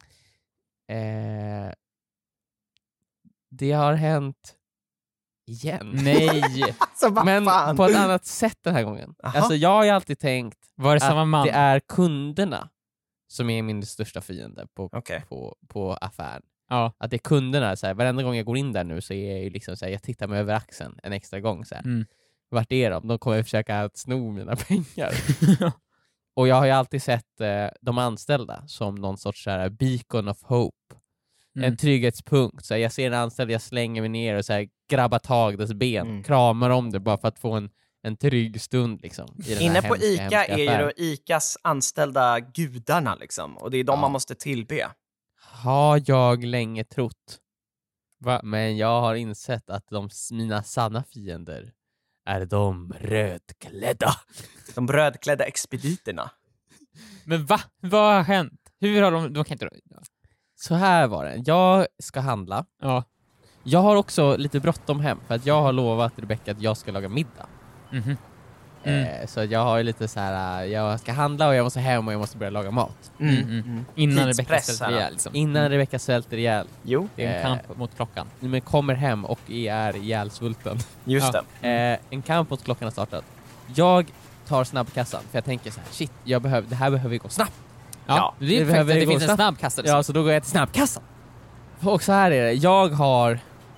Det har hänt igen.
Nej.
Alltså, vad
Men
fan?
på ett annat sätt den här gången.
Aha.
Alltså jag har ju alltid tänkt
Var det samma
att
man?
det är kunderna som är min största fiende
Okej.
på affären.
Ja.
Att det är kunderna, så här, varenda gång jag går in där nu så är jag ju liksom så här, jag tittar mig över axeln en extra gång så här.
Mm.
Vart är de? De kommer försöka sno mina pengar. Och jag har ju alltid sett de anställda som någon sorts så här, beacon of hope. En trygghetspunkt. Så här, jag ser en anställd, jag slänger mig ner och så här, grabbar tag dess ben, kramar om det bara för att få en trygg stund liksom. I den
Inne
här
på
hemska,
ICA
hemska
är ju
affären.
då ICAs anställda gudarna liksom. Och det är de man måste tillbe.
Har jag länge trott. Men jag har insett att mina sanna fiender är de rödklädda.
De rödklädda expediterna.
Men va? Vad har hänt? Hur har de kan inte...
Så här var det. Jag ska handla.
Ja.
Jag har också lite bråttom hem för att jag har lovat Rebecca att jag ska laga middag.
Mhm.
Så jag har ju lite så här, jag ska handla och jag måste hem och jag måste börja laga mat.
Innan Rebecca
Tidspress
ställt
här.
ihjäl liksom.
Innan Rebecca svälter ihjäl.
Jo,
Det är en kamp mot klockan.
Men kommer hem och är ihjälsvulten.
just
Ja.
det.
En kamp mot klockan har startat. Jag tar snabbkassan för jag tänker så här: shit, det här behöver gå snabbt.
Ja, det är
det behöver
perfekt att det
gå
finns en
snabbt.
snabbkastare.
Ja, så då går jag till snabbkassan. Och så här är det. Jag har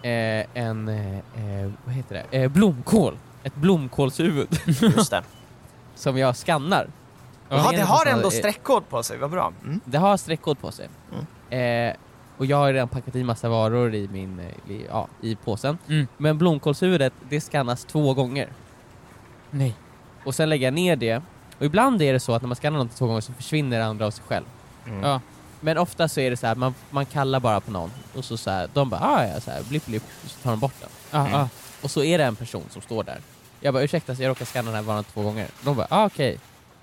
vad heter det? Blomkål. Ett blomkålshuvud
Just det.
som jag skannar.
Jaha, det har ändå
någonstans-
streckkod på sig, vad bra. Mm.
Det har streckkod på sig. Och jag har redan packat i massa varor i påsen. Men blomkålshuvudet, det skannas 2 gånger.
Nej.
Och sen lägger jag ner det. Och ibland är det så att när man skannar något 2 gånger så försvinner det andra av sig själv.
Ja.
Men ofta så är det så här, man kallar bara på någon och så här, de bara ja, så här, blipp, och så tar de bort den.
Ja.
Och så är det en person som står där. Jag bara, ursäkta, så jag råkar skanna den här varan 2 gånger. De bara, okej.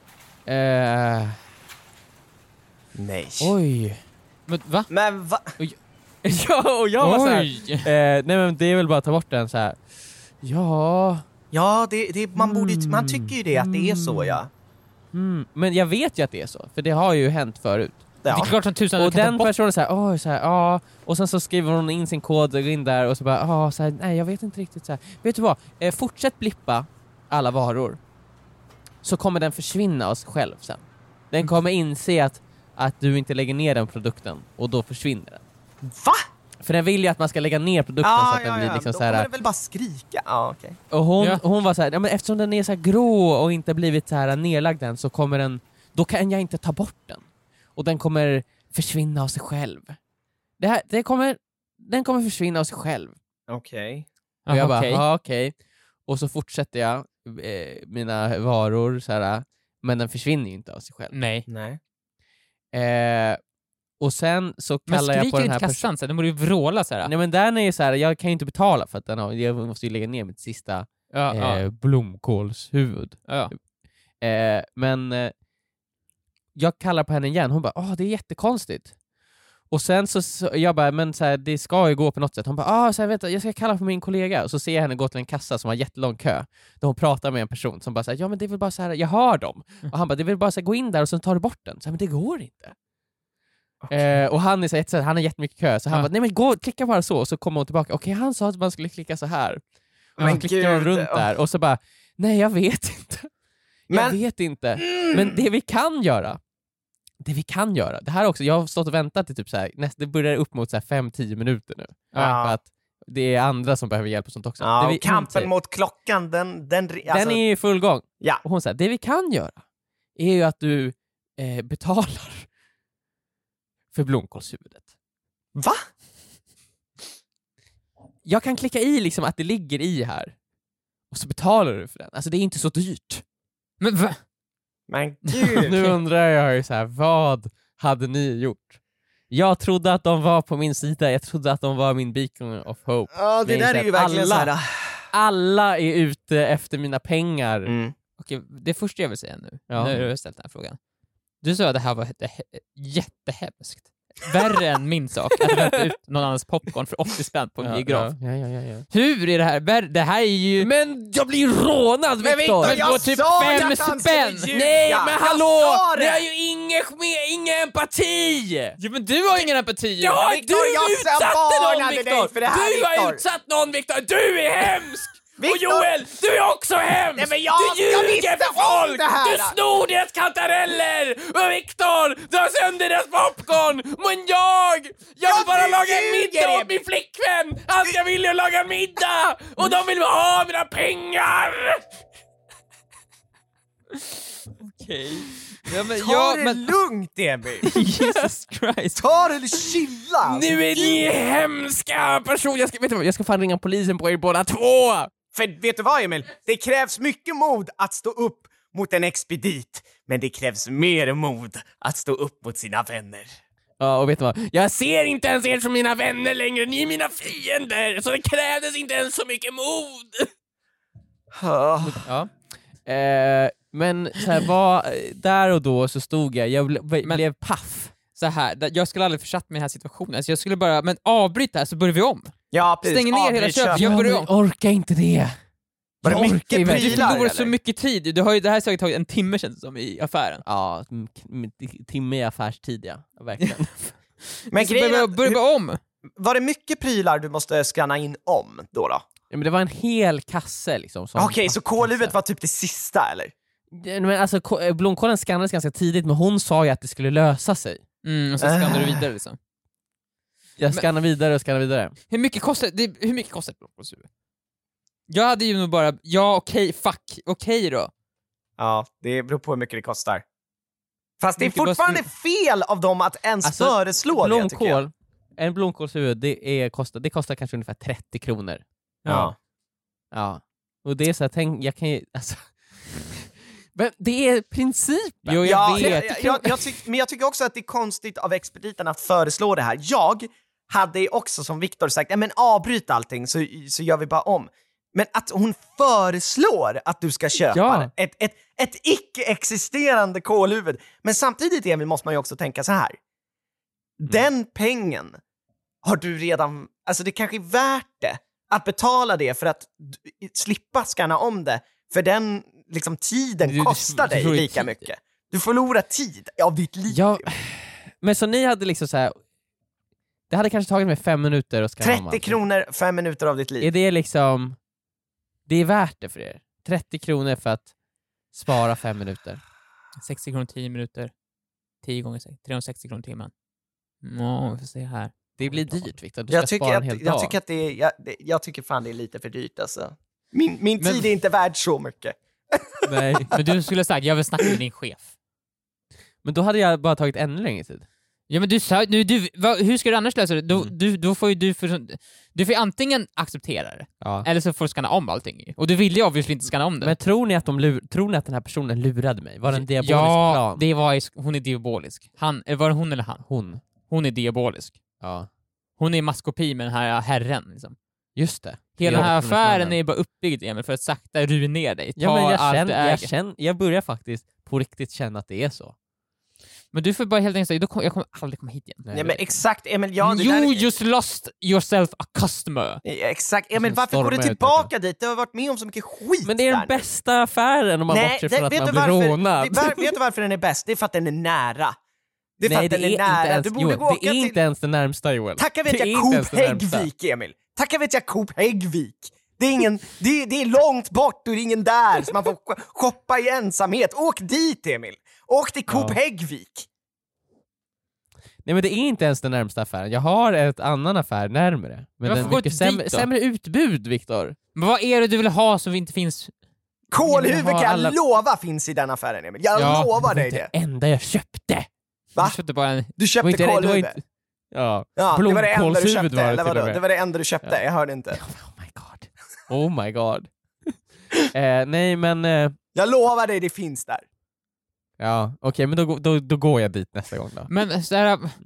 Nej.
Oj.
Men va?
Men va?
Ja, och jag var så här,
Oj.
nej men det är väl bara att ta bort den så här. Ja.
Ja, man tycker ju det, att det är så, ja.
Men jag vet ju att det är så, för det har ju hänt förut.
Det är klart som tusan
Och
att du kan ta
den
bort.
personen såhär, ja, och sen så skriver hon in sin kod och går in där och så bara, så här, nej jag vet inte riktigt så här. Vet du vad, fortsätt blippa alla varor så kommer den försvinna av sig själv sen. Den kommer inse att du inte lägger ner den produkten och då försvinner den.
Va?
För den vill ju att man ska lägga ner produkten så att den blir liksom
Då
så här.
kommer det väl bara skrika. Ja, okej.
Och hon var så här, ja, men eftersom den är så här grå och inte blivit så här nedlagd den så kommer den, då kan jag inte ta bort den. Och den kommer försvinna av sig själv. Den kommer försvinna av sig själv.
Okej.
Och jag bara,
Okej.
okej. Och så fortsätter jag mina varor så här, men den försvinner ju inte av sig själv.
Nej.
Nej.
Och sen så
Men
kallar jag på
skriker
den
inte
här
kassan så här, den borde ju vråla så här.
Nej men den är ju så här, jag kan ju inte betala för att jag måste ju lägga ner mitt sista blomkålshuvud.
Ja.
Men jag kallar på henne igen, hon bara, det är jättekonstigt. Och sen så jag bara, men så här, det ska ju gå på något sätt. Hon bara, så här, vet du, jag ska kalla på min kollega. Och så ser jag henne gå till en kassa som har jättelång kö. Där hon pratar med en person som bara säger, ja men det är väl bara så här, jag hör dem. Och han bara, det är väl bara så här, gå in där och sen tar du bort den. Så här, men det går inte. Och han är så här, han har jättemycket kö. Så han bara, nej men klicka bara så. Och så kommer hon tillbaka, okej, han sa att man skulle klicka så här. Och
Men
så klickar hon
gud,
runt där. Och så bara, nej jag vet inte. Jag
Men-
vet inte. Men det vi kan göra, det här också, jag har stått och väntat i typ så här, det börjar upp mot så här 5-10 minuter nu.
Ja.
För att det är andra som behöver hjälp och sånt också.
Ja,
Det
och
vi
kampen
inte-
mot klockan, den
den är i full gång.
Ja.
Och hon säger, det vi kan göra är ju att du betalar för blomkålshuvudet.
Va?
Jag kan klicka i liksom att det ligger i här. Och så betalar du för den. Alltså det är inte så dyrt.
Men va?
Men gud.
Nu undrar jag ju så här, vad hade ni gjort? Jag trodde att de var på min sida, jag trodde att de var min beacon of hope.
Ja, det där är ju verkligen så här.
Alla är ute efter mina pengar.
Okej, det första jag vill säga nu,
Ja.
när du har ställt den här frågan. Du sa att det här var jättehemskt. Värre än min sak, att vänta ut någon annans popcorn för 80 spänn på en biograf.
Ja.
Hur är det här? Det här är ju...
Men jag blir rånad,
Men
Viktor!
Men
jag
gå typ
sa
5
att han
spänn!
skulle ljuga.
Nej, men
Jag
hallå!
sa det.
Ni har ju ingen empati!
Ja, men du har ingen empati!
Ja,
Viktor,
du
jag
utsatte någon,
varnade dig
Viktor!
för det här,
Du har
Viktor.
utsatt någon, Viktor! Du är hemsk! Och
Viktor!
Joel, du är också hemsk!
Nej, men
du
jag
ljuger
visste
för
om
folk!
det här.
Du snor deras kantareller! Och Viktor, du har sönder deras popcorn! Men jag vill bara
du
laga en
ljuger,
middag åt
Emil.
min flickvän! Han ska vilja laga en middag! Och de vill ha mina pengar!
Okej. Ja, men,
Ta det lugnt, Emil!
Jesus Christ.
Ta det chilla!
Nu är ni hemska personer! Jag ska fan ringa polisen på er båda två!
För vet du vad, Emil? Det krävs mycket mod att stå upp mot en expedit, men det krävs mer mod att stå upp mot sina vänner.
Ja, och vet du vad? Jag ser inte ens er som mina vänner längre, ni är mina fiender! Så det krävdes inte ens så mycket mod! Ja. Men så här, där och då så stod jag blev paff.
Så här, jag skulle aldrig försatt mig i den här situationen. Alltså jag skulle bara, men avbryt det här så börjar vi om.
Ja, precis.
Stäng ner hela köpet.
Jag
börjar om.
orkar inte det.
Var det
Jag orkar
mycket
ju verkligen-
Du
prylar,
förlorar så
eller?
mycket tid. Du har ju det här säkert tagit en timme känns det som i affären.
Ja, timme i affärstid, ja. Verkligen.
Men
Så
grejen är att-
börja om.
var det mycket prylar du måste scanna in om då?
Ja, men det var en hel kasse liksom.
Okej, så kolhuvudet var typ det sista, eller?
Men alltså, blomkålen skannades ganska tidigt, men hon sa ju att det skulle lösa sig.
Och så skannar du vidare liksom.
Jag skannar vidare och skannar vidare.
Hur mycket kostar ett blomkålshuvud? Jag hade ju nog bara, okej då.
Ja, det beror på hur mycket det kostar. Fast det är
Mycket
fortfarande fel av dem att ens
Alltså,
föreslå det, tycker jag.
En blomkålshuvud, det kostar kanske ungefär 30 kronor.
Ja.
Ja. Och det är så här, jag kan ju, alltså... Men det är principen.
Jo,
Ja,
vet.
men jag tycker också att det är konstigt av expediten att föreslå det här. Jag hade också som Viktor sagt, men avbryt allting så gör vi bara om. Men att hon föreslår att du ska köpa ett icke-existerande kolhuvud. Men samtidigt, Emil, måste man ju också tänka så här. Den pengen har du redan, alltså det kanske är värt det att betala det för att slippa scanna om det, för den liksom tiden kostar dig lika mycket. Du förlorar tid av ditt liv.
Ja, men så ni hade liksom så här. Det hade kanske tagit mig 5 minuter att scanna om
30
allt.
kronor, 5 minuter av ditt liv.
Är det liksom, det är värt det för er? 30 kronor för att spara 5 minuter.
60 kronor 10 minuter. 10 gånger 6. 360 kronor timmen. Vi får se här.
Det blir dyrt, Viktor. Du ska spara en hel dag.
Jag tycker fan det är lite för dyrt, alltså. Min tid är inte värd så mycket.
Nej.
Men du skulle ha sagt, jag vill snacka med din chef.
Men då hade jag bara tagit ännu längre tid.
Ja, men du sa, hur ska du annars lösa det? Då får ju du får antingen acceptera det, eller så får du scanna om allting. Och du ville ju obviously inte scanna om det.
Men tror ni att den här personen lurade mig? Var det en diabolisk plan?
Hon är diabolisk. Var det hon eller han? Hon är diabolisk.
Ja.
Hon är maskopi med den här herren liksom.
Just det.
Hela den här affären är bara uppbyggd, Emil, för att sakta ruinera dig.
Ja, men jag börjar faktiskt på riktigt känna att det är så.
Men du får bara helt enkelt säga, jag kommer aldrig komma hit igen.
Nej, men exakt, Emil,
You just lost yourself a customer.
Exakt, Emil, varför går du tillbaka dit? Du har varit med om så mycket skit.
Men det är den bästa affären om man bortser från att man blir rånad.
Vet du varför den är bäst? Det är för att den är nära. Det är för
Nej,
att den är nära. Du borde gå
det är inte ens den närmsta, Joel.
Tacka vet jag Coop Häggvik, Emil. Tacka vet jag Coop Häggvik. Det är långt bort och det är ingen där, så man får shoppa i ensamhet. Åk dit, Emil. Åk till Coop Häggvik.
Nej, men det är inte ens den närmsta affären. Jag har ett annan affär närmare. Men den mycket sämre utbud, Viktor.
Men vad är det du vill ha som inte finns?
Kolhuvud kan jag lova finns i den affären, Emil. Jag lovar dig det.
Det enda jag köpte.
Va?
Du köpte bara en...
Du köpte kolhuvud?
Ja,
det var det enda du köpte, eller vadå?
det.
Det var det enda du köpte, jag hörde inte.
Oh my god. Nej, men...
Jag lovar dig, det finns där.
Ja, okej, men då går jag dit nästa gång då.
Men så här,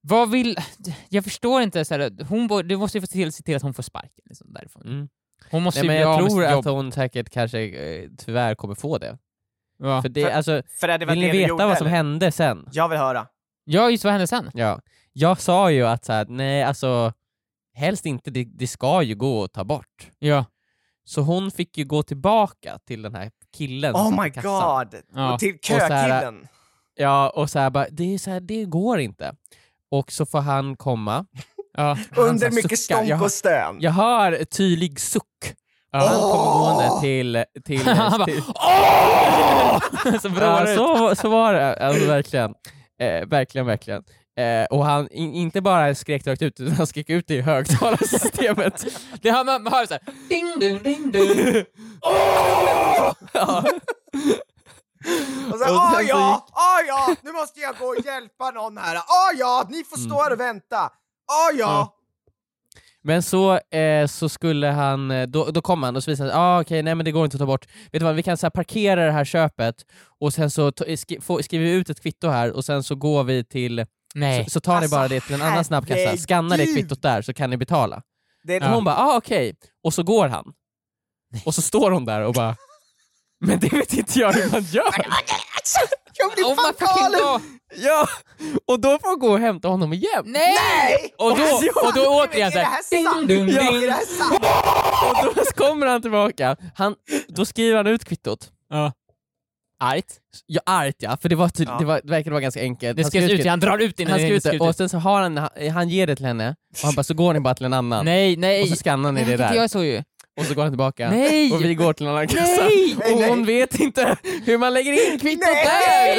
Vad vill... Jag förstår inte. Så här, du måste ju se till att hon får sparken liksom, därifrån. Hon måste
Nej, men
bli
jag
av med
tror
sitt
att
jobb.
hon säkert kanske tyvärr kommer få det.
Ja.
För det, alltså,
För det var
vill ni
det vi
veta
gjorde,
vad som
eller?
hände sen?
Jag vill höra.
Ja, just vad hände sen?
Ja. Jag sa ju att så här, nej, alltså helst inte, det ska ju gå att ta bort.
Ja.
Så hon fick ju gå tillbaka till den här killen
Oh
som
my
satt i kassan.
god!
Ja.
Och till
Och så här-
kökillen.
Ja, och så här bara, det är så här, det går inte. Och så får han komma.
Ja.
Han så
Under
här
mycket
suckar.
stånk och stön.
Jag hör tydlig suck. Han kommer gående till
Han bara,
till
så bra
så var det, alltså verkligen. Verkligen. Och han inte bara skrek rakt ut, utan han skrek ut i högtalarsystemet.
Det har man hör så här. Ding ding ding ding.
Ja.
Och så,
Och sen så
ja, nu måste jag gå och hjälpa någon här. Ja, ni får stå här och vänta. Ja.
Men så skulle han, då kom han och så visade han, okej, nej men det går inte att ta bort. Vet du vad, vi kan så här parkera det här köpet och sen så skriver vi ut ett kvitto här och sen så går vi till,
Nej.
så tar ni
Alltså,
bara det till en annan snabbkassa,
herregud.
skanna det kvittot där så kan ni betala.
Det
Och hon bara, okej. Och så går han. Och så står hon där och bara, men det vet inte jag hur man gör.
Jag blir
Oh
fan
my fucking
galen!
god.
Ja, och då får hon gå och hämta honom igen.
Nej!
Och då återigen så
Är det
här.
här sant?
Ding, ding,
Ja,
ding.
är det här sant?
Och då kommer han tillbaka. Då skriver han ut kvittot.
Ja. Argt.
Ja, argt ja, för det verkar vara ganska enkelt.
Det skrivs ut, han drar ut innan
Han skriver ut
skrivs
det, och sen så har han ger det till henne, och han bara, så går ni bara till en annan.
Nej.
Och så skannar ni det
inte
där.
jag så ju.
Och så går han tillbaka.
Nej!
Och vi går till en annan kassa.
Nej!
Och hon vet inte hur man lägger in kvittot
Nej!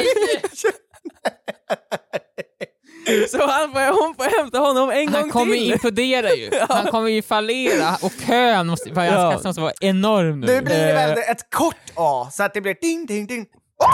där! Så hon får hämta honom en gång
Han kommer
till.
implodera ju. Han kommer ju fallera och kön måste, på hans kassa måste vara enorm nu.
Nu blir det väl ett kort A, så att det blir ding, ding, ding.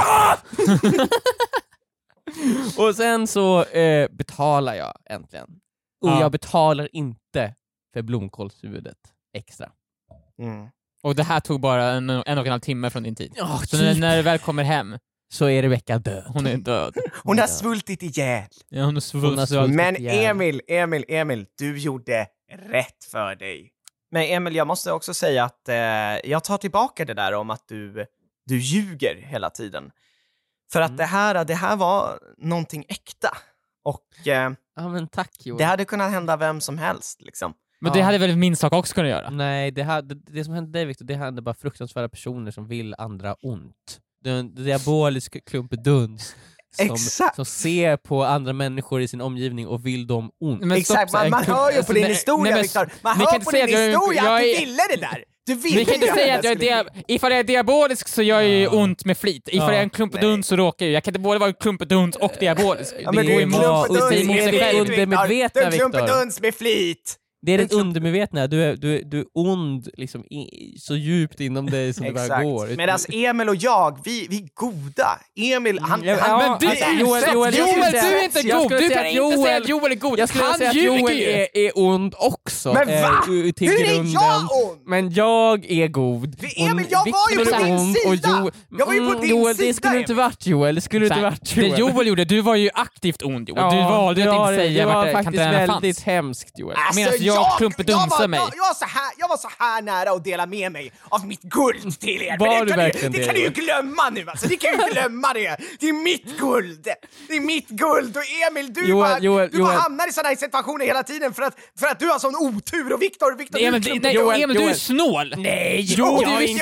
Och sen så betalar jag äntligen. Och
Ja.
jag betalar inte för blomkålshuvudet extra.
Mm.
Och det här tog bara en och en halv timme från din tid.
Ja,
Så när du väl kommer hem,
så är Rebecka död.
hon är död.
Hon har svultit ihjäl.
Ja, hon är
Hon har
svulst.
Men
ihjäl.
Emil, du gjorde rätt för dig. Men Emil, jag måste också säga att jag tar tillbaka det där om att du ljuger hela tiden. För att det här var någonting äkta. Och
Ja, men tack Joel.
det hade kunnat hända vem som helst, liksom.
Men det hade väl min sak också kunnat göra?
Nej, det som hände dig Victor, det hände bara fruktansvärda personer som vill andra ont. Det är en diabolisk klumpeduns som ser på andra människor i sin omgivning och vill dem ont.
Men
Exakt,
stopp,
man hör ju på
alltså,
din
nej,
historia,
men-
Victor. Man
vi kan
hör
inte
på
säga
din
att jag-
historia
jag
att du
är-
ville det där. Du ville
Vi kan inte
göra
säga
det
att jag
där,
är ifall jag är diabolisk så gör jag ju ont med flit. Ifall jag är en klumpeduns så råkar jag. Jag kan inte både vara en klumpeduns och diabolisk.
Ja, men
Det
du
är
är en
emot
klumpeduns
sig
med
själv.
flit,
Undermedvetna,
Victor. Du är en
Victor.
klumpeduns med flit.
Det är det undermedvetna, du är ond liksom, så djupt inom dig som det bara
Exakt.
går.
Medan Emil och jag, vi är goda. Emil, han...
Ja,
han
Men du,
alltså,
Joel,
jag skulle
du
säga-
är inte
jag
god!
skulle
Du
säga
kan
att
inte säga att Joel är god!
Jag skulle säga att Joel är ond också.
Men va?
Till
Hur är
grunden.
jag ond?
Men jag är god.
Men Emil, jag var ju
Victor
på
är
din
ond och
sida! Jag var ju på din
Joel,
sida,
det skulle inte
Emil.
varit Joel. Det skulle inte varit
Det
Joel.
Joel gjorde, du var ju aktivt ond Joel. Du valde att inte säga
det
vart
var
det
faktiskt
kanterna
väldigt
fanns.
hemskt Joel.
Medan jag klumpedunsade mig.
Jag var så här nära att dela med mig av mitt guld till er.
Var
Men
du
det
verkligen
det
det,
kan du ju
Joel?
glömma nu alltså. Det kan ju glömma det. Det är mitt guld. Det är mitt guld. Och Emil, du
Joel,
bara hamnar i såna här situationer hela tiden för att du har sån otur. Och Victor,
Emil,
du
du är snål!
Nej,
Jo, du är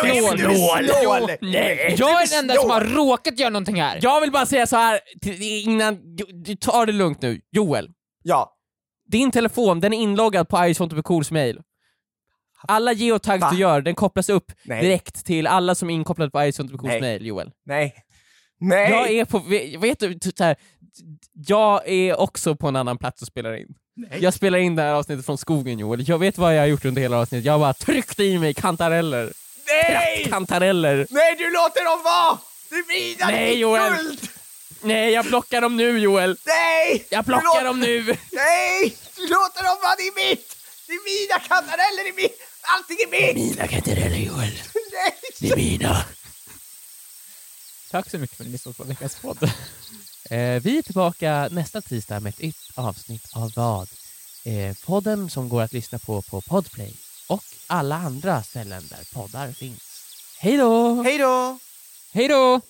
snål.
Nej, jag är den enda som har råkat göra någonting här.
Jag vill bara säga så här innan du tar det lugnt nu. Joel,
Ja.
din telefon, den är inloggad på iPhone.cools mail. Alla geotags
Va?
du gör, den kopplas upp
Nej.
direkt till alla som är inkopplade på iPhone.cools
Nej.
mail, Joel.
Nej.
Jag är på, vet du, så här, jag är också på en annan plats och spelar in. Jag spelar in det här avsnittet från skogen, Joel. Jag vet vad jag har gjort under hela avsnittet. Jag har bara tryckt i mig kantareller.
Nej!
Kantareller.
Nej, du låter dem vara! Du vidare
Nej,
ditt
Joel.
guld!
Nej, jag plockar dem nu, Joel.
Nej!
Jag
Du
plockar
låter-
dem nu.
Nej! Du låter dem vara, det är mitt! Det är mina kantareller, det är mitt! Allting är mitt!
Mina kantareller, Joel.
Nej!
Det är mina.
Tack så mycket för att ni lyssnade på veckans podd.
Vi är tillbaka nästa tisdag med ett nytt avsnitt av vad? Podden som går att lyssna på Podplay och alla andra ställen där poddar finns. Hej då!
Hej då!
Hej då!